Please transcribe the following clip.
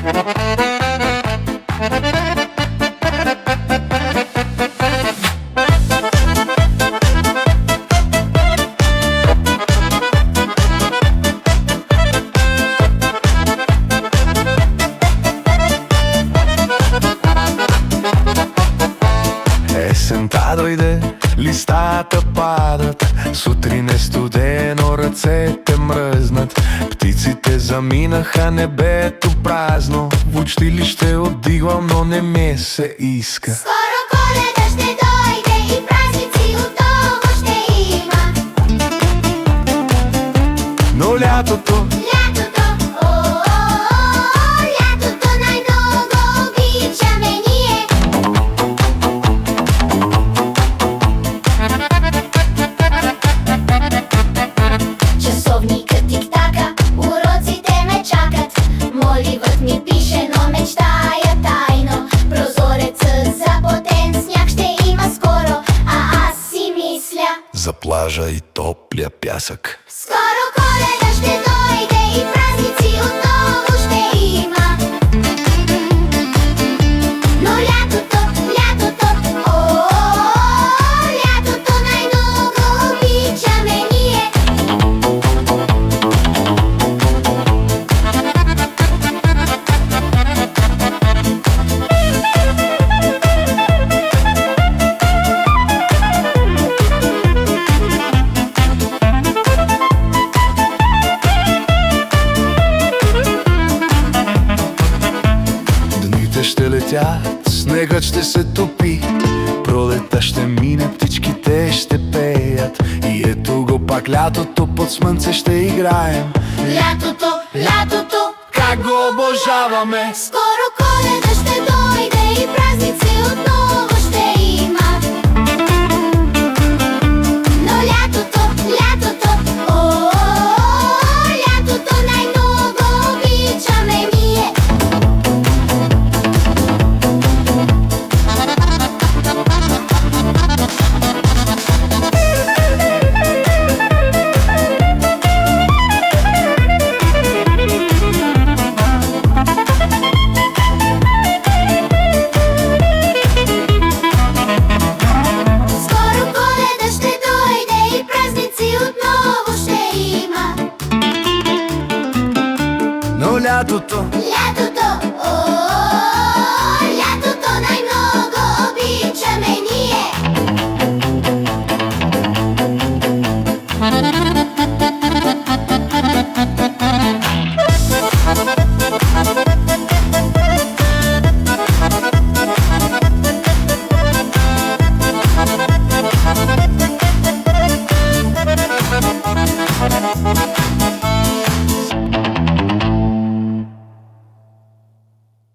Есента дойде, листата падат, сутрин е студено, ръцете мръзнат. Птиците заминаха, небето празно. В училище отдигвам, но не ми се иска. Скоро Коледа ще дойде и празници отново ще има. Но лятото, лятото най-много обичаме ние. Часовникът тик-така, уроците ме чакат. Моливът ми пише, но мечтая тайно. Прозорецът запотен, сняг ще има скоро, а аз си мисля за плажа и топлия пясък. скоро Коледа ще дойде и празници отново ще има. Но лятото, лятото най-много обичаме ние. Дните ще летят, снегът ще се топи, пролета ще мине, птичките ще пеят. И ето го пак лятото, под слънце ще играем. Лятото, Как го обожаваме! скоро Коледа ще дойде и празници отново